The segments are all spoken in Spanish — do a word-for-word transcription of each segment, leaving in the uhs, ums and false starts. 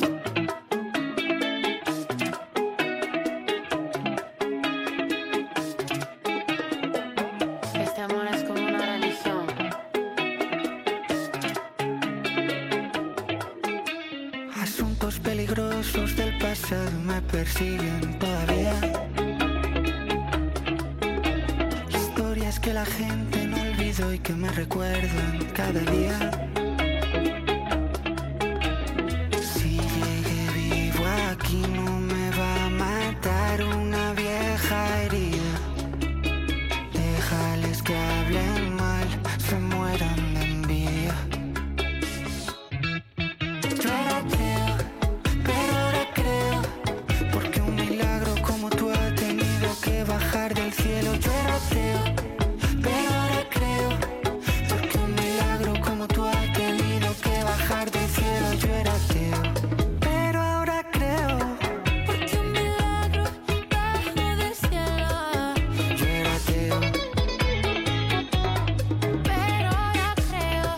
Este amor es como una religión. Asuntos peligrosos del pasado me persiguen todavía. Historias que la gente no olvidó y que me recuerdan cada día. Si llegué vivo aquí no me va a matar una vieja herida. Déjales que hablen mal, se mueran de envidia. Yo era ateo, pero ahora creo, porque un milagro como tú ha tenido que bajar del cielo. Yo era ateo, pero ahora creo, porque un milagro como tú ha tenido que bajar del cielo. Yo era ateo, pero ahora creo, porque un milagro bajó del cielo. yo era ateo. Pero ahora creo.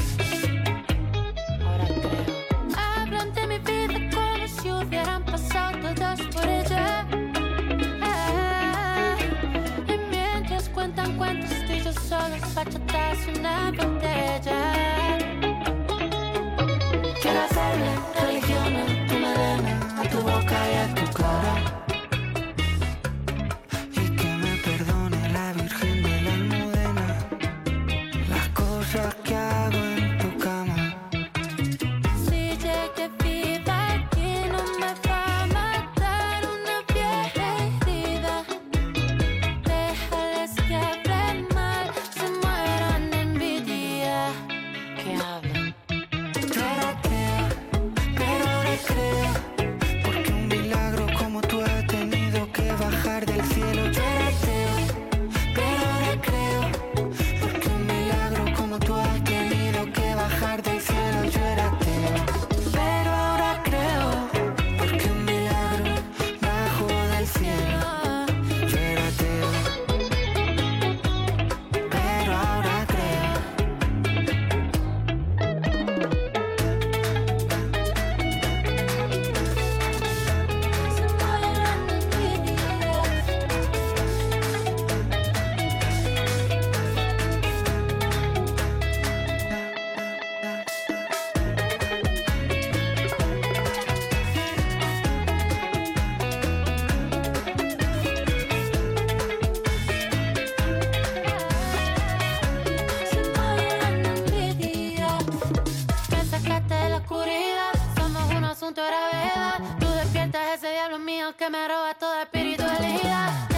Ahora creo. Hablan de mi vida como si hubieran pasado todas por ella. Ah, y mientras cuentan cuentos estoy yo sola, bachatas y una botella. Quiero hacerle religión a tu melena, a tu boca y a tu cara. Y que me perdone la Virgen de la Almudena las cosas que hago en tu cama. Si llegué viva aquí no me va a matar una vieja herida. Déjales que hablen mal, se mueran de envidia. Que hablen. Yo era ateo, pero ahora creo, porque un milagro como tú ha tenido que bajar del cielo. Yo era ateo, pero ahora creo, porque un milagro como tú ha tenido que bajar del cielo. Yo era ateo, pero ahora creo, porque un milagro bajó del cielo. Yo era ateo, pero ahora creo. Se mueran de envidia. Se mueran de envidia. Me sacaste de la oscuridad, somos un asunto de gravedad. Tú despiertas ese diablo mío que me roba toda espiritualidad.